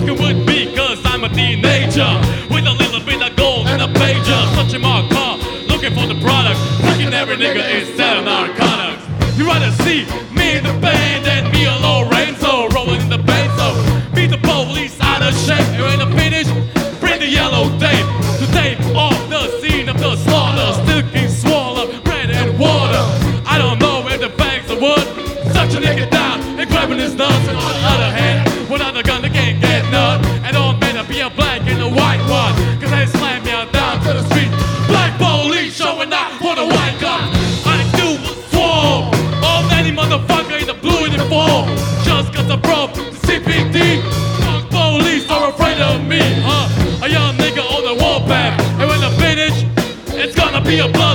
fucking with me, cause I'm a teenager with a little bit of gold and a pager. Searching my car, looking for the product. Fucking every nigga is selling narcotics. You rather see me in the band than me a Lorenzo rolling in the benzo. Beat the police out of shape. And when I finish, bring the yellow tape to tape off the scene of the slaughter. Still keep swallow bread and water. I don't know where the bags of wood. Such a nigga down and grabbing his nuts. And on the other hand, without a gun, they can't get none. And don't better be a black and a white one, cause they slam me down to the street. Black police showing up for the white gun. I do swarm of any motherfucker in the blue uniform. Just cause I'm from the CPD. Fuck police are afraid of me, huh? A young nigga on the warpath. And when I finish, it's gonna be a blood.